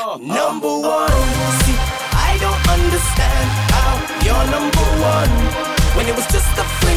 Number one. See, I don't understand how you're number one when it was just a friend.